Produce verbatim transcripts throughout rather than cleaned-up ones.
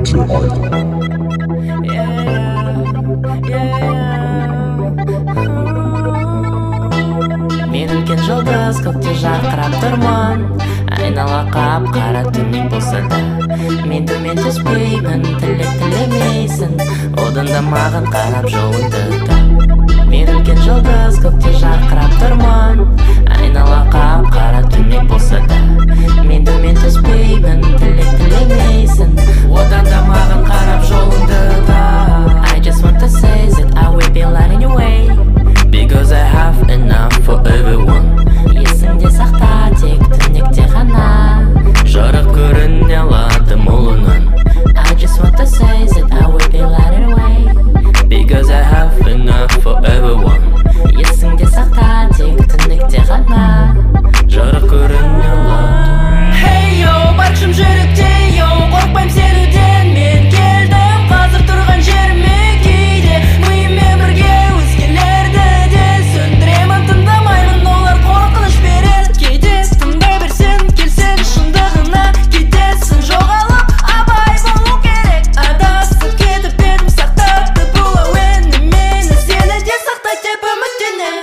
Мен үлкен жұлдыз көкте жарқырап тұрмын, айнала қап-қара түнек болса да. Мен төмен түспеймін, тілек тілемейсің, одан да маған қарап жолыңды тап. Мен үлкен жұлдыз көкте жарқырап тұрмын, айнала қап-қара түнек болса да. Мен төмен түспеймін, тілек тілемейсің, одан да маған қарап жолыңды тап. I just want to say that I will be lighting your way, because I have enough for everyone. Есіңде сақта тек түнекте ғана, жарық көріне алады молынан. I just want to say that I will be lighting away, because I have enough for everyone. Есіңде сақта тек түнекте ғана, жарық көріне алады. Hey yo, бар күшім жүректе, yo, қорықпайым сенуден. Мен келдім қазір тұрған жеріме, кейде миыммен бірге өзгелерді де сөндіремін. Тыңдамаймын, олар қорқыныш береді. Кейде тыңдай берсең, келсең шындығына, кетесің жоғалып, абай болу керек. Адасып кетіп едім, сақтапты бұл әуені мені, сені де сақтай деп үміттенемін.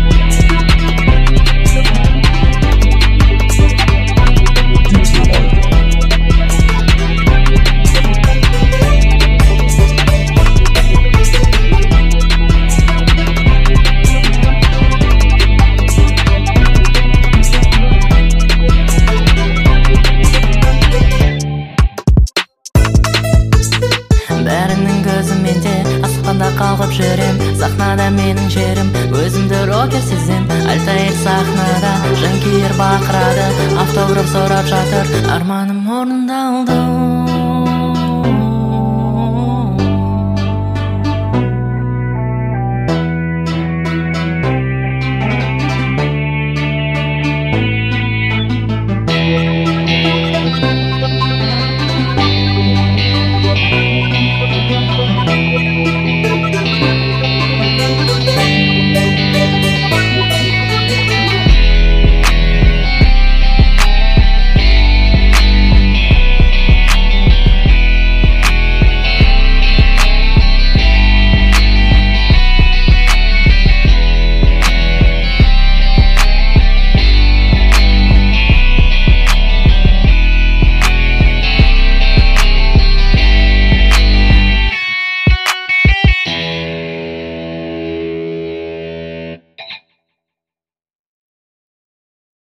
Бәрінің көзі менде, аспанда қалғып жүрем. Сахнада менің жерім, өзімді рокер сезем. Альтаир сахнада, жанкүйер бақырады, автограф сұрап жатыр, арманым орындалды.